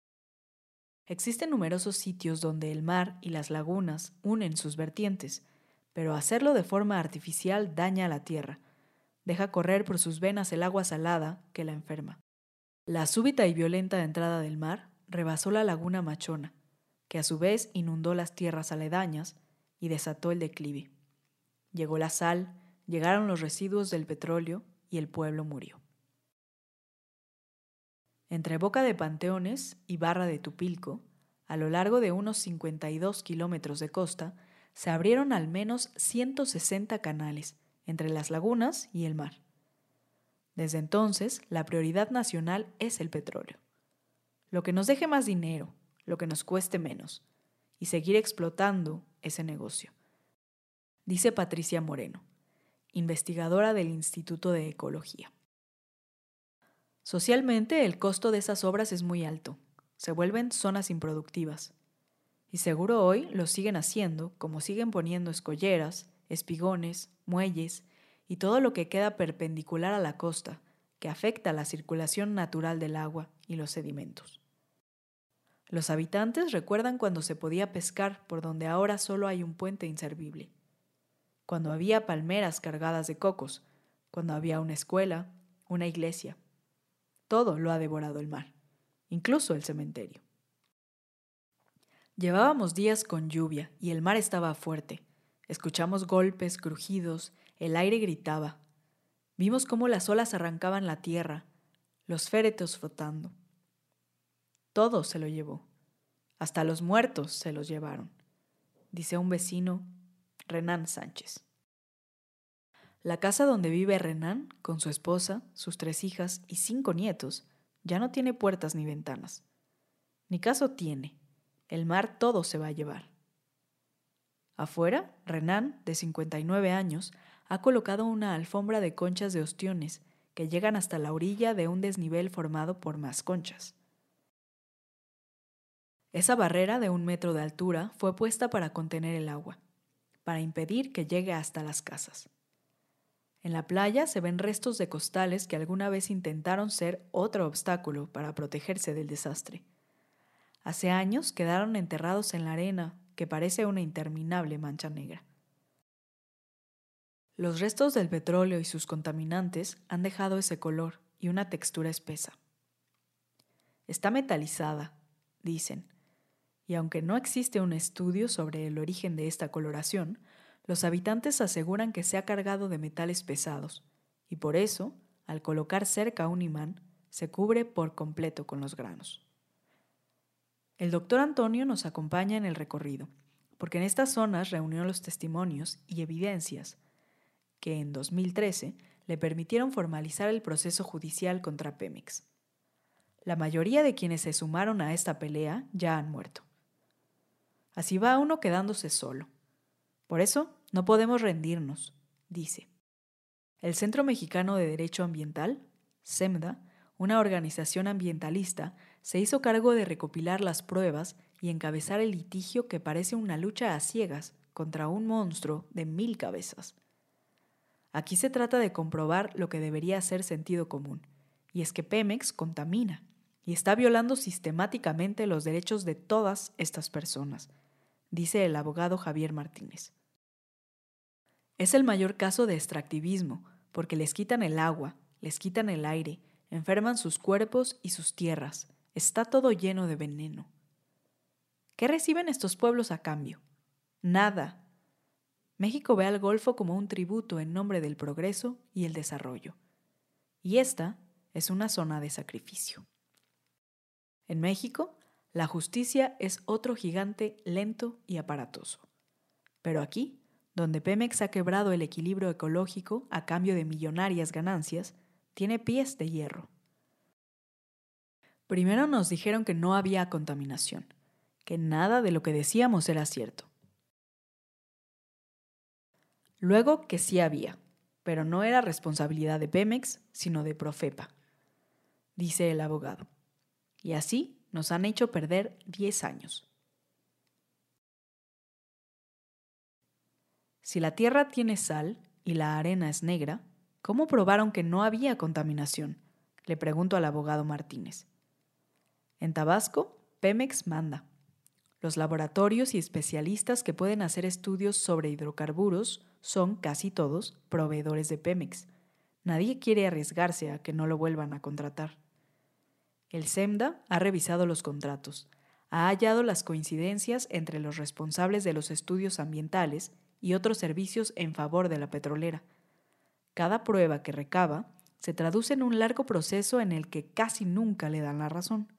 Existen numerosos sitios donde el mar y las lagunas unen sus vertientes, pero hacerlo de forma artificial daña a la tierra, deja correr por sus venas el agua salada que la enferma. La súbita y violenta entrada del mar rebasó la laguna Machona, que a su vez inundó las tierras aledañas y desató el declive. Llegó la sal, llegaron los residuos del petróleo y el pueblo murió. Entre Boca de Panteones y Barra de Tupilco, a lo largo de unos 52 kilómetros de costa, se abrieron al menos 160 canales entre las lagunas y el mar. Desde entonces, la prioridad nacional es el petróleo. Lo que nos deje más dinero, lo que nos cueste menos, y seguir explotando ese negocio, dice Patricia Moreno, investigadora del Instituto de Ecología. Socialmente, el costo de esas obras es muy alto. Se vuelven zonas improductivas. Y seguro hoy lo siguen haciendo, como siguen poniendo escolleras, espigones, muelles y todo lo que queda perpendicular a la costa, que afecta la circulación natural del agua y los sedimentos. Los habitantes recuerdan cuando se podía pescar por donde ahora solo hay un puente inservible. Cuando había palmeras cargadas de cocos, cuando había una escuela, una iglesia. Todo lo ha devorado el mar, incluso el cementerio. Llevábamos días con lluvia y el mar estaba fuerte. Escuchamos golpes, crujidos, el aire gritaba. Vimos cómo las olas arrancaban la tierra, los féretros flotando. Todo se lo llevó. Hasta los muertos se los llevaron, dice un vecino, Renan Sánchez. La casa donde vive Renan, con su esposa, sus 3 hijas y 5 nietos, ya no tiene puertas ni ventanas. Ni caso tiene. El mar todo se va a llevar. Afuera, Renan, de 59 años, ha colocado una alfombra de conchas de ostiones que llegan hasta la orilla de un desnivel formado por más conchas. Esa barrera de 1 metro de altura fue puesta para contener el agua, para impedir que llegue hasta las casas. En la playa se ven restos de costales que alguna vez intentaron ser otro obstáculo para protegerse del desastre. Hace años quedaron enterrados en la arena, que parece una interminable mancha negra. Los restos del petróleo y sus contaminantes han dejado ese color y una textura espesa. Está metalizada, dicen, y aunque no existe un estudio sobre el origen de esta coloración, los habitantes aseguran que se ha cargado de metales pesados, y por eso, al colocar cerca un imán, se cubre por completo con los granos. El doctor Antonio nos acompaña en el recorrido, porque en estas zonas reunió los testimonios y evidencias que en 2013 le permitieron formalizar el proceso judicial contra Pemex. La mayoría de quienes se sumaron a esta pelea ya han muerto. Así va uno quedándose solo. Por eso no podemos rendirnos, dice. El Centro Mexicano de Derecho Ambiental, CEMDA, una organización ambientalista, se hizo cargo de recopilar las pruebas y encabezar el litigio que parece una lucha a ciegas contra un monstruo de 1000 cabezas. Aquí se trata de comprobar lo que debería ser sentido común, y es que Pemex contamina y está violando sistemáticamente los derechos de todas estas personas, dice el abogado Javier Martínez. Es el mayor caso de extractivismo, porque les quitan el agua, les quitan el aire, enferman sus cuerpos y sus tierras. Está todo lleno de veneno. ¿Qué reciben estos pueblos a cambio? Nada. México ve al Golfo como un tributo en nombre del progreso y el desarrollo. Y esta es una zona de sacrificio. En México, la justicia es otro gigante lento y aparatoso. Pero aquí, donde Pemex ha quebrado el equilibrio ecológico a cambio de millonarias ganancias, tiene pies de hierro. Primero nos dijeron que no había contaminación, que nada de lo que decíamos era cierto. Luego que sí había, pero no era responsabilidad de Pemex, sino de Profepa, dice el abogado. Y así nos han hecho perder 10 años. Si la tierra tiene sal y la arena es negra, ¿cómo probaron que no había contaminación?, le pregunto al abogado Martínez. En Tabasco, Pemex manda. Los laboratorios y especialistas que pueden hacer estudios sobre hidrocarburos son, casi todos, proveedores de Pemex. Nadie quiere arriesgarse a que no lo vuelvan a contratar. El CEMDA ha revisado los contratos, ha hallado las coincidencias entre los responsables de los estudios ambientales y otros servicios en favor de la petrolera. Cada prueba que recaba se traduce en un largo proceso en el que casi nunca le dan la razón.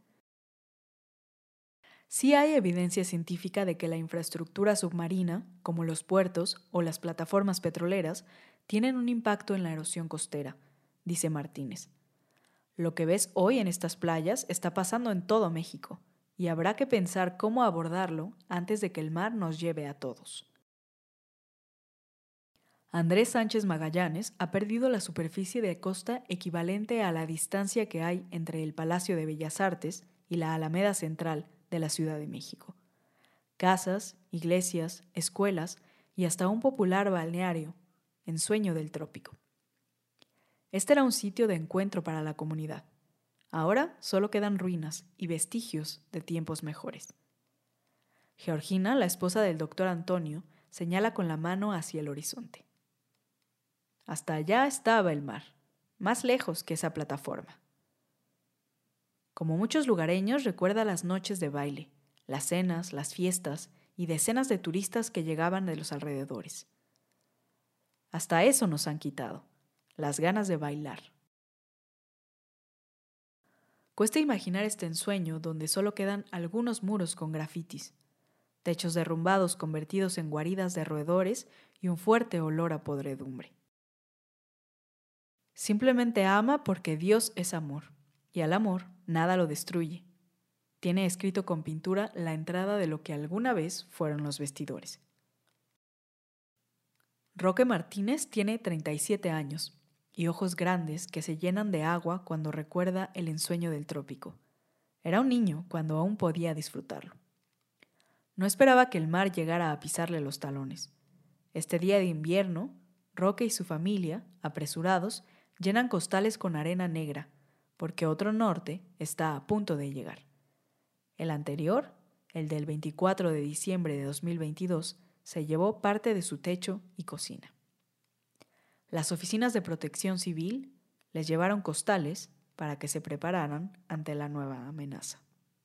Sí hay evidencia científica de que la infraestructura submarina, como los puertos o las plataformas petroleras, tienen un impacto en la erosión costera, dice Martínez. Lo que ves hoy en estas playas está pasando en todo México, y habrá que pensar cómo abordarlo antes de que el mar nos lleve a todos. Andrés Sánchez Magallanes ha perdido la superficie de costa equivalente a la distancia que hay entre el Palacio de Bellas Artes y la Alameda Central de la Ciudad de México. Casas, iglesias, escuelas y hasta un popular balneario, ensueño del trópico. Este era un sitio de encuentro para la comunidad. Ahora solo quedan ruinas y vestigios de tiempos mejores. Georgina, la esposa del doctor Antonio, señala con la mano hacia el horizonte. Hasta allá estaba el mar, más lejos que esa plataforma. Como muchos lugareños, recuerda las noches de baile, las cenas, las fiestas y decenas de turistas que llegaban de los alrededores. Hasta eso nos han quitado, las ganas de bailar. Cuesta imaginar este ensueño donde solo quedan algunos muros con grafitis, techos derrumbados convertidos en guaridas de roedores y un fuerte olor a podredumbre. Simplemente ama porque Dios es amor, y al amor nada lo destruye. Tiene escrito con pintura la entrada de lo que alguna vez fueron los vestidores. Roque Martínez tiene 37 años y ojos grandes que se llenan de agua cuando recuerda el ensueño del trópico. Era un niño cuando aún podía disfrutarlo. No esperaba que el mar llegara a pisarle los talones. Este día de invierno, Roque y su familia, apresurados, llenan costales con arena negra, porque otro norte está a punto de llegar. El anterior, el del 24 de diciembre de 2022, se llevó parte de su techo y cocina. Las oficinas de protección civil les llevaron costales para que se prepararan ante la nueva amenaza.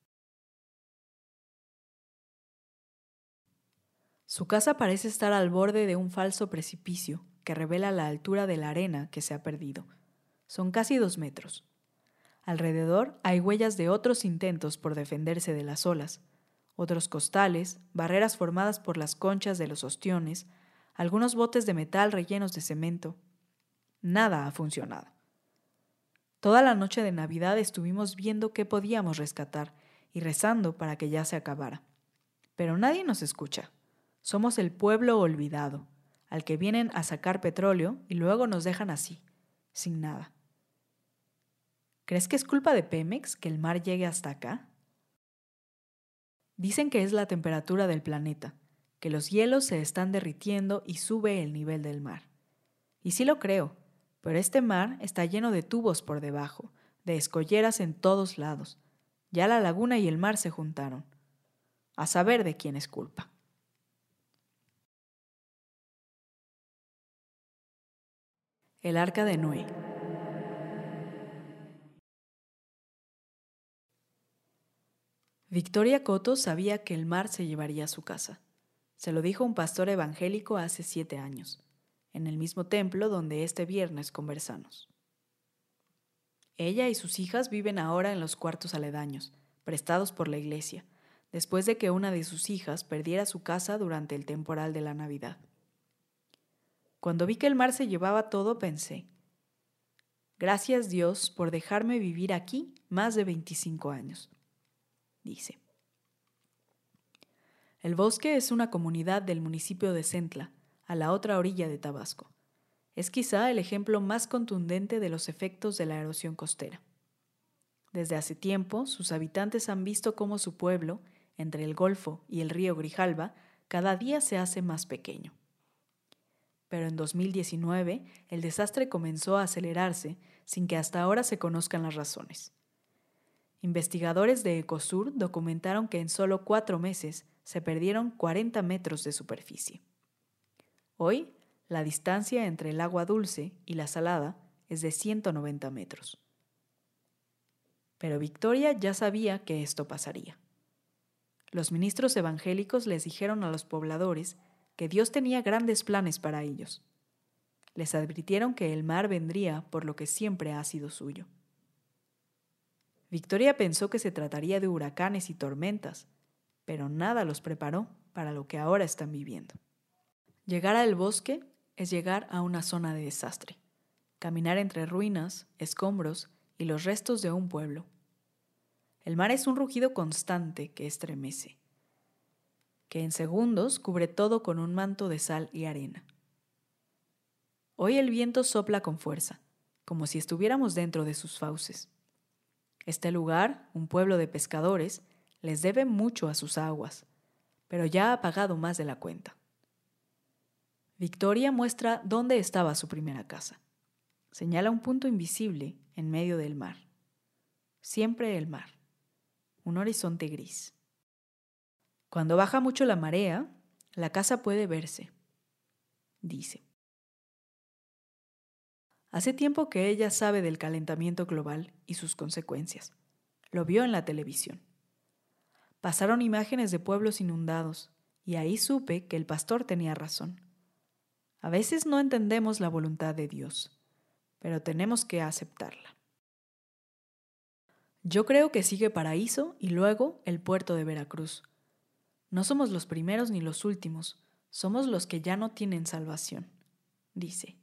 Su casa parece estar al borde de un falso precipicio que revela la altura de la arena que se ha perdido. Son casi 2 metros. Alrededor hay huellas de otros intentos por defenderse de las olas, otros costales, barreras formadas por las conchas de los ostiones, algunos botes de metal rellenos de cemento. Nada ha funcionado. Toda la noche de Navidad estuvimos viendo qué podíamos rescatar y rezando para que ya se acabara. Pero nadie nos escucha. Somos el pueblo olvidado, al que vienen a sacar petróleo y luego nos dejan así, sin nada. ¿Crees que es culpa de Pemex que el mar llegue hasta acá? Dicen que es la temperatura del planeta, que los hielos se están derritiendo y sube el nivel del mar. Y sí lo creo, pero este mar está lleno de tubos por debajo, de escolleras en todos lados. Ya la laguna y el mar se juntaron. A saber de quién es culpa. El arca de Noé. Victoria Coto sabía que el mar se llevaría a su casa. Se lo dijo un pastor evangélico hace 7 años, en el mismo templo donde este viernes conversamos. Ella y sus hijas viven ahora en los cuartos aledaños, prestados por la iglesia, después de que una de sus hijas perdiera su casa durante el temporal de la Navidad. Cuando vi que el mar se llevaba todo, pensé, gracias Dios por dejarme vivir aquí más de 25 años, dice. El Bosque es una comunidad del municipio de Centla, a la otra orilla de Tabasco. Es quizá el ejemplo más contundente de los efectos de la erosión costera. Desde hace tiempo, sus habitantes han visto cómo su pueblo, entre el Golfo y el río Grijalba, cada día se hace más pequeño. Pero en 2019, el desastre comenzó a acelerarse sin que hasta ahora se conozcan las razones. Investigadores de Ecosur documentaron que en solo 4 meses se perdieron 40 metros de superficie. Hoy, la distancia entre el agua dulce y la salada es de 190 metros. Pero Victoria ya sabía que esto pasaría. Los ministros evangélicos les dijeron a los pobladores que Dios tenía grandes planes para ellos. les advirtieron que el mar vendría por lo que siempre ha sido suyo. Victoria pensó que se trataría de huracanes y tormentas, pero nada los preparó para lo que ahora están viviendo. Llegar al bosque es llegar a una zona de desastre, caminar entre ruinas, escombros y los restos de un pueblo. El mar es un rugido constante que estremece, que en segundos cubre todo con un manto de sal y arena. Hoy el viento sopla con fuerza, como si estuviéramos dentro de sus fauces. Este lugar, un pueblo de pescadores, les debe mucho a sus aguas, pero ya ha pagado más de la cuenta. Victoria muestra dónde estaba su primera casa. Señala un punto invisible en medio del mar. Siempre el mar, un horizonte gris. Cuando baja mucho la marea, la casa puede verse, dice. Hace tiempo que ella sabe del calentamiento global y sus consecuencias. Lo vio en la televisión. Pasaron imágenes de pueblos inundados y ahí supe que el pastor tenía razón. A veces no entendemos la voluntad de Dios, pero tenemos que aceptarla. Yo creo que sigue Paraíso y luego el puerto de Veracruz. No somos los primeros ni los últimos, somos los que ya no tienen salvación, dice.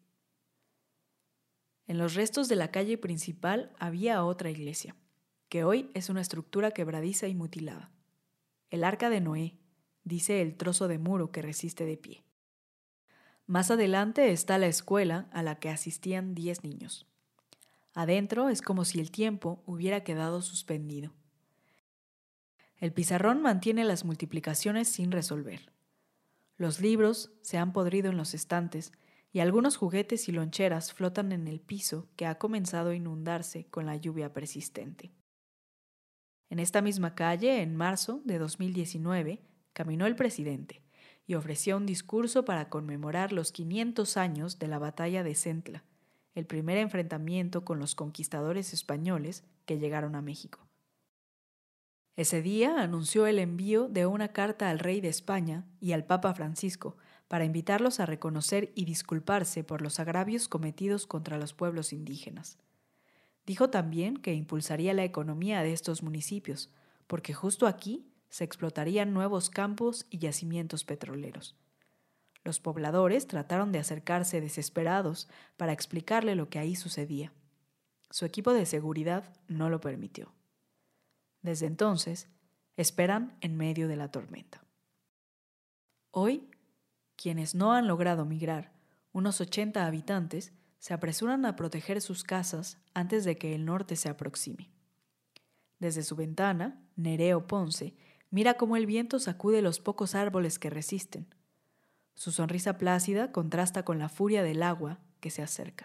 En los restos de la calle principal había otra iglesia, que hoy es una estructura quebradiza y mutilada. El arca de Noé, dice el trozo de muro que resiste de pie. Más adelante está la escuela a la que asistían 10 niños. Adentro es como si el tiempo hubiera quedado suspendido. El pizarrón mantiene las multiplicaciones sin resolver. Los libros se han podrido en los estantes y algunos juguetes y loncheras flotan en el piso que ha comenzado a inundarse con la lluvia persistente. En esta misma calle, en marzo de 2019, caminó el presidente y ofreció un discurso para conmemorar los 500 años de la batalla de Centla, el primer enfrentamiento con los conquistadores españoles que llegaron a México. Ese día anunció el envío de una carta al rey de España y al Papa Francisco para invitarlos a reconocer y disculparse por los agravios cometidos contra los pueblos indígenas. Dijo también que impulsaría la economía de estos municipios, porque justo aquí se explotarían nuevos campos y yacimientos petroleros. Los pobladores trataron de acercarse desesperados para explicarle lo que ahí sucedía. Su equipo de seguridad no lo permitió. Desde entonces, esperan en medio de la tormenta. Hoy, quienes no han logrado migrar, unos 80 habitantes, se apresuran a proteger sus casas antes de que el norte se aproxime. Desde su ventana, Nereo Ponce mira cómo el viento sacude los pocos árboles que resisten. Su sonrisa plácida contrasta con la furia del agua que se acerca.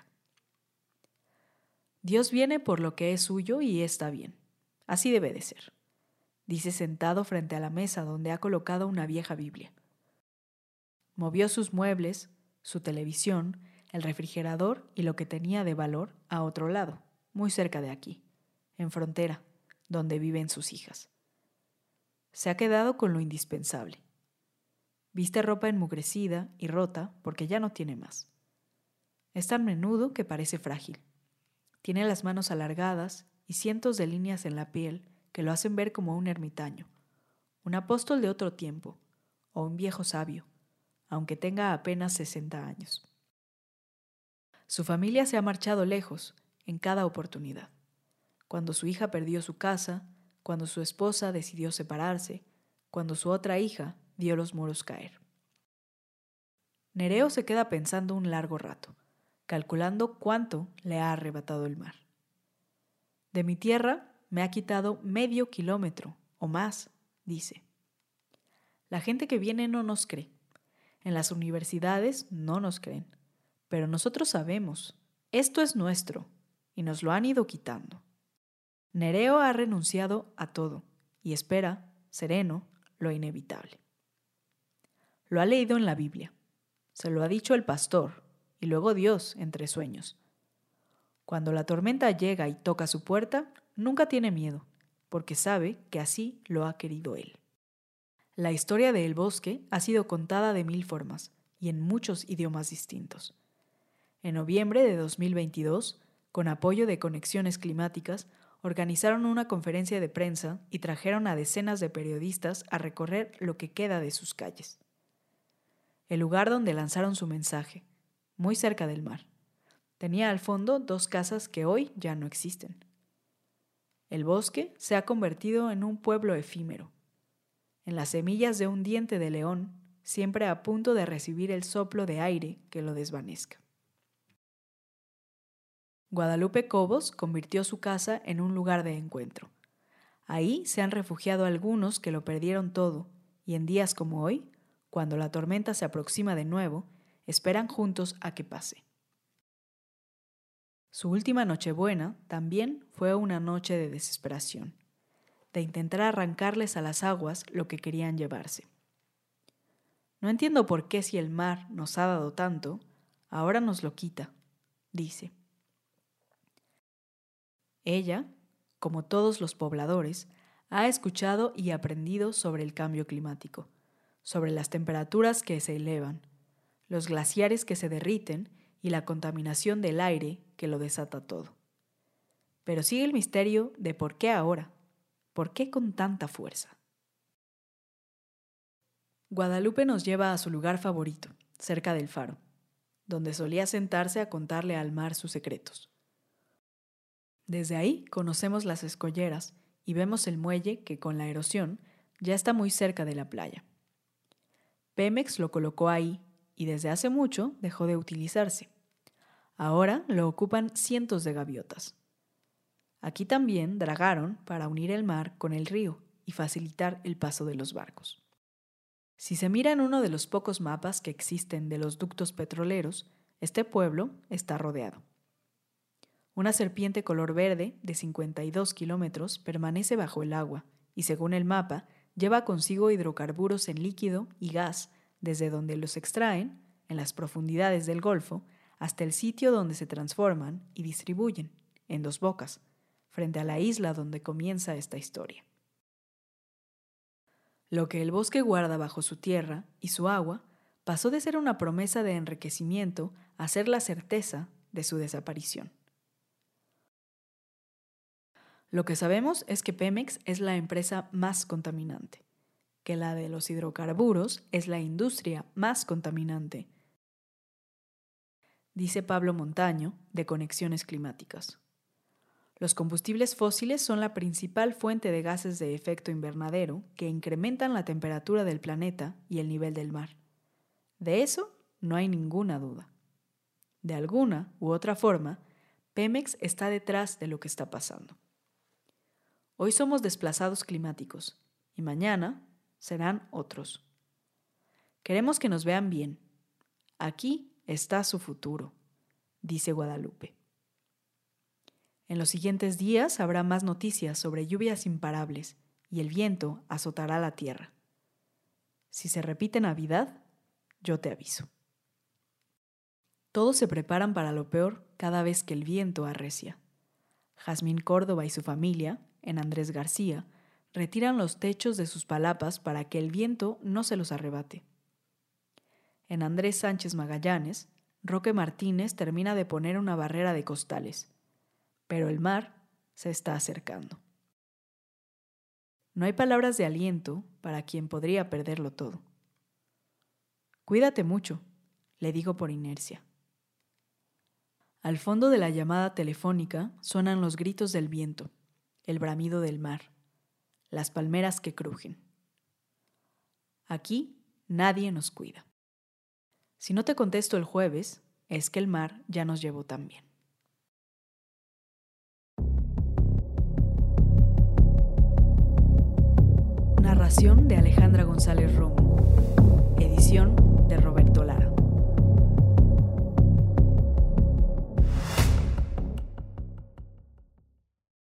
Dios viene por lo que es suyo y está bien. Así debe de ser, dice sentado frente a la mesa donde ha colocado una vieja Biblia. Movió sus muebles, su televisión, el refrigerador y lo que tenía de valor a otro lado, muy cerca de aquí, en frontera, donde viven sus hijas. Se ha quedado con lo indispensable. Viste ropa enmugrecida y rota porque ya no tiene más. Es tan menudo que parece frágil. Tiene las manos alargadas y cientos de líneas en la piel que lo hacen ver como un ermitaño, un apóstol de otro tiempo o un viejo sabio, aunque tenga apenas 60 años. Su familia se ha marchado lejos en cada oportunidad. Cuando su hija perdió su casa, cuando su esposa decidió separarse, cuando su otra hija vio los muros caer. Nereo se queda pensando un largo rato, calculando cuánto le ha arrebatado el mar. De mi tierra me ha quitado medio kilómetro o más, dice. La gente que viene no nos cree. En las universidades no nos creen. Pero nosotros sabemos, esto es nuestro, y nos lo han ido quitando. Nereo ha renunciado a todo y espera, sereno, lo inevitable. Lo ha leído en la Biblia. Se lo ha dicho el pastor y luego Dios entre sueños. Cuando la tormenta llega y toca su puerta, nunca tiene miedo, porque sabe que así lo ha querido él. La historia de El Bosque ha sido contada de 1000 formas y en muchos idiomas distintos. En noviembre de 2022, con apoyo de Conexiones Climáticas, organizaron una conferencia de prensa y trajeron a decenas de periodistas a recorrer lo que queda de sus calles. El lugar donde lanzaron su mensaje, muy cerca del mar, tenía al fondo 2 casas que hoy ya no existen. El bosque se ha convertido en un pueblo efímero, en las semillas de un diente de león, siempre a punto de recibir el soplo de aire que lo desvanezca. Guadalupe Cobos convirtió su casa en un lugar de encuentro. Ahí se han refugiado algunos que lo perdieron todo y en días como hoy, cuando la tormenta se aproxima de nuevo, esperan juntos a que pase. Su última Nochebuena también fue una noche de desesperación, de intentar arrancarles a las aguas lo que querían llevarse. No entiendo por qué si el mar nos ha dado tanto, ahora nos lo quita, dice. Ella, como todos los pobladores, ha escuchado y aprendido sobre el cambio climático, sobre las temperaturas que se elevan, los glaciares que se derriten y la contaminación del aire que lo desata todo. Pero sigue el misterio de por qué ahora, por qué con tanta fuerza. Guadalupe nos lleva a su lugar favorito, cerca del faro, donde solía sentarse a contarle al mar sus secretos. Desde ahí conocemos las escolleras y vemos el muelle que con la erosión ya está muy cerca de la playa. Pemex lo colocó ahí y desde hace mucho dejó de utilizarse. Ahora lo ocupan cientos de gaviotas. Aquí también dragaron para unir el mar con el río y facilitar el paso de los barcos. Si se mira en uno de los pocos mapas que existen de los ductos petroleros, este pueblo está rodeado. Una serpiente color verde de 52 kilómetros permanece bajo el agua y, según el mapa, lleva consigo hidrocarburos en líquido y gas desde donde los extraen, en las profundidades del Golfo, hasta el sitio donde se transforman y distribuyen, en Dos Bocas, frente a la isla donde comienza esta historia. Lo que el bosque guarda bajo su tierra y su agua pasó de ser una promesa de enriquecimiento a ser la certeza de su desaparición. Lo que sabemos es que Pemex es la empresa más contaminante, que la de los hidrocarburos es la industria más contaminante, dice Pablo Montaño, de Conexiones Climáticas. Los combustibles fósiles son la principal fuente de gases de efecto invernadero que incrementan la temperatura del planeta y el nivel del mar. De eso no hay ninguna duda. De alguna u otra forma, Pemex está detrás de lo que está pasando. Hoy somos desplazados climáticos y mañana serán otros. Queremos que nos vean bien. Aquí está su futuro, dice Guadalupe. En los siguientes días habrá más noticias sobre lluvias imparables y el viento azotará la tierra. Si se repite Navidad, yo te aviso. Todos se preparan para lo peor cada vez que el viento arrecia. Jazmín Córdoba y su familia, en Andrés García, retiran los techos de sus palapas para que el viento no se los arrebate. En Andrés Sánchez Magallanes, Roque Martínez termina de poner una barrera de costales, pero el mar se está acercando. No hay palabras de aliento para quien podría perderlo todo. Cuídate mucho, le digo por inercia. Al fondo de la llamada telefónica suenan los gritos del viento, el bramido del mar, las palmeras que crujen. Aquí nadie nos cuida. Si no te contesto el jueves, es que el mar ya nos llevó también. Narración de Alejandra González Romo. Edición